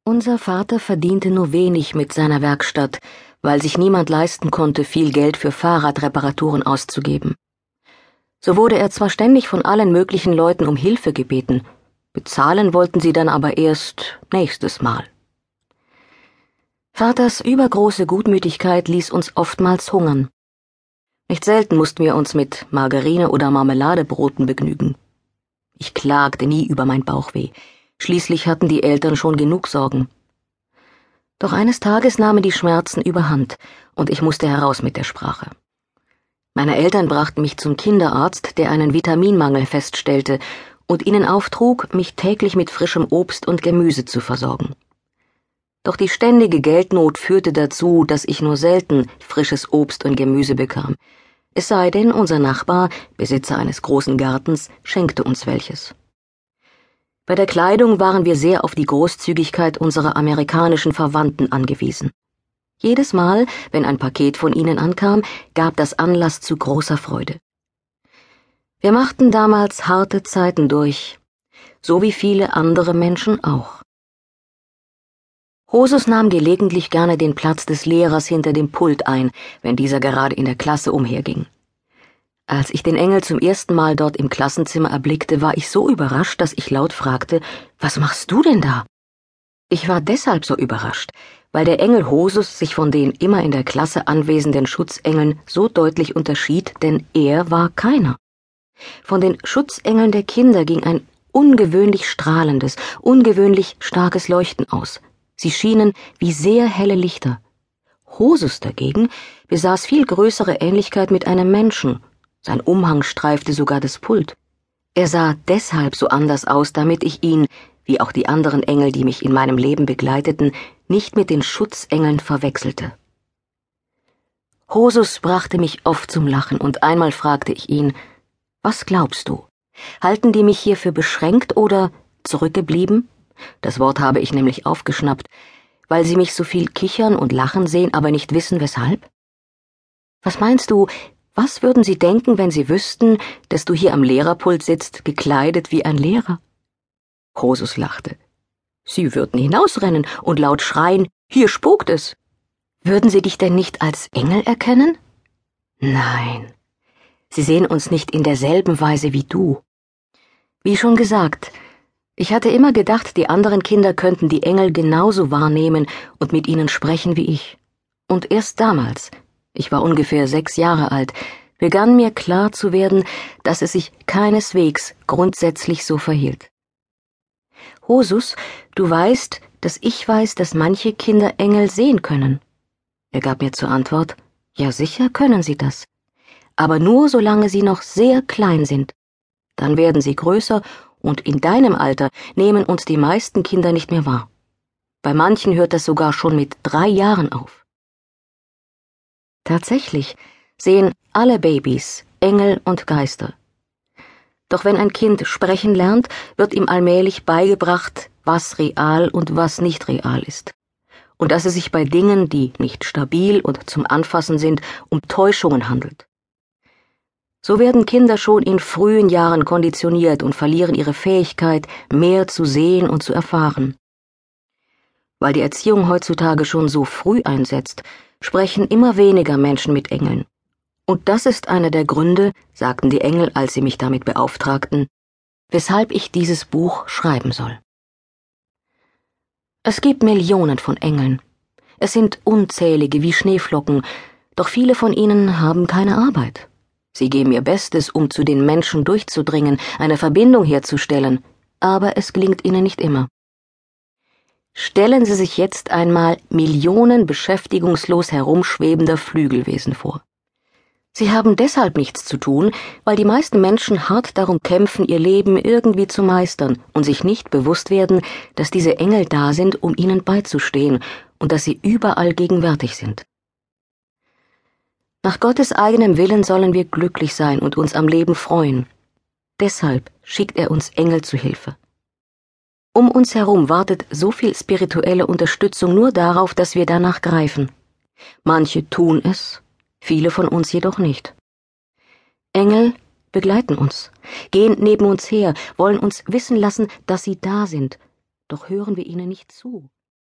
Unser Vater verdiente nur wenig mit seiner Werkstatt, weil sich niemand leisten konnte, viel Geld für Fahrradreparaturen auszugeben. So wurde er zwar ständig von allen möglichen Leuten um Hilfe gebeten, bezahlen wollten sie dann aber erst nächstes Mal. Vaters übergroße Gutmütigkeit ließ uns oftmals hungern. Nicht selten mussten wir uns mit Margarine oder Marmeladebroten begnügen. Ich klagte nie über mein Bauchweh. Schließlich hatten die Eltern schon genug Sorgen. Doch eines Tages nahmen die Schmerzen überhand und ich musste heraus mit der Sprache. Meine Eltern brachten mich zum Kinderarzt, der einen Vitaminmangel feststellte und ihnen auftrug, mich täglich mit frischem Obst und Gemüse zu versorgen. Doch die ständige Geldnot führte dazu, dass ich nur selten frisches Obst und Gemüse bekam. Es sei denn, unser Nachbar, Besitzer eines großen Gartens, schenkte uns welches. Bei der Kleidung waren wir sehr auf die Großzügigkeit unserer amerikanischen Verwandten angewiesen. Jedes Mal, wenn ein Paket von ihnen ankam, gab das Anlass zu großer Freude. Wir machten damals harte Zeiten durch, so wie viele andere Menschen auch. Hosus nahm gelegentlich gerne den Platz des Lehrers hinter dem Pult ein, wenn dieser gerade in der Klasse umherging. Als ich den Engel zum ersten Mal dort im Klassenzimmer erblickte, war ich so überrascht, dass ich laut fragte: »Was machst du denn da?« Ich war deshalb so überrascht, weil der Engel Hosus sich von den immer in der Klasse anwesenden Schutzengeln so deutlich unterschied, denn er war keiner. Von den Schutzengeln der Kinder ging ein ungewöhnlich strahlendes, ungewöhnlich starkes Leuchten aus. Sie schienen wie sehr helle Lichter. Hosus dagegen besaß viel größere Ähnlichkeit mit einem Menschen. Sein Umhang streifte sogar das Pult. Er sah deshalb so anders aus, damit ich ihn, wie auch die anderen Engel, die mich in meinem Leben begleiteten, nicht mit den Schutzengeln verwechselte. Hosus brachte mich oft zum Lachen, und einmal fragte ich ihn: »Was glaubst du? Halten die mich hier für beschränkt oder zurückgeblieben?« Das Wort habe ich nämlich aufgeschnappt, weil sie mich so viel kichern und lachen sehen, aber nicht wissen, weshalb. Was meinst du, was würden sie denken, wenn sie wüssten, dass du hier am Lehrerpult sitzt, gekleidet wie ein Lehrer? Hosus lachte. Sie würden hinausrennen und laut schreien: »Hier spukt es!« Würden sie dich denn nicht als Engel erkennen? Nein, sie sehen uns nicht in derselben Weise wie du. Wie schon gesagt, ich hatte immer gedacht, die anderen Kinder könnten die Engel genauso wahrnehmen und mit ihnen sprechen wie ich. Und erst damals, ich war ungefähr 6 Jahre alt, begann mir klar zu werden, dass es sich keineswegs grundsätzlich so verhielt. Hosus, du weißt, dass ich weiß, dass manche Kinder Engel sehen können. Er gab mir zur Antwort: Ja, sicher können sie das. Aber nur solange sie noch sehr klein sind. Dann werden sie größer, und in deinem Alter nehmen uns die meisten Kinder nicht mehr wahr. Bei manchen hört das sogar schon mit 3 Jahren auf. Tatsächlich sehen alle Babys Engel und Geister. Doch wenn ein Kind sprechen lernt, wird ihm allmählich beigebracht, was real und was nicht real ist. Und dass es sich bei Dingen, die nicht stabil und zum Anfassen sind, um Täuschungen handelt. So werden Kinder schon in frühen Jahren konditioniert und verlieren ihre Fähigkeit, mehr zu sehen und zu erfahren. Weil die Erziehung heutzutage schon so früh einsetzt, sprechen immer weniger Menschen mit Engeln. Und das ist einer der Gründe, sagten die Engel, als sie mich damit beauftragten, weshalb ich dieses Buch schreiben soll. Es gibt Millionen von Engeln. Es sind unzählige wie Schneeflocken, doch viele von ihnen haben keine Arbeit. Sie geben ihr Bestes, um zu den Menschen durchzudringen, eine Verbindung herzustellen, aber es gelingt ihnen nicht immer. Stellen Sie sich jetzt einmal Millionen beschäftigungslos herumschwebender Flügelwesen vor. Sie haben deshalb nichts zu tun, weil die meisten Menschen hart darum kämpfen, ihr Leben irgendwie zu meistern und sich nicht bewusst werden, dass diese Engel da sind, um ihnen beizustehen und dass sie überall gegenwärtig sind. Nach Gottes eigenem Willen sollen wir glücklich sein und uns am Leben freuen. Deshalb schickt er uns Engel zu Hilfe. Um uns herum wartet so viel spirituelle Unterstützung nur darauf, dass wir danach greifen. Manche tun es, viele von uns jedoch nicht. Engel begleiten uns, gehen neben uns her, wollen uns wissen lassen, dass sie da sind, doch hören wir ihnen nicht zu.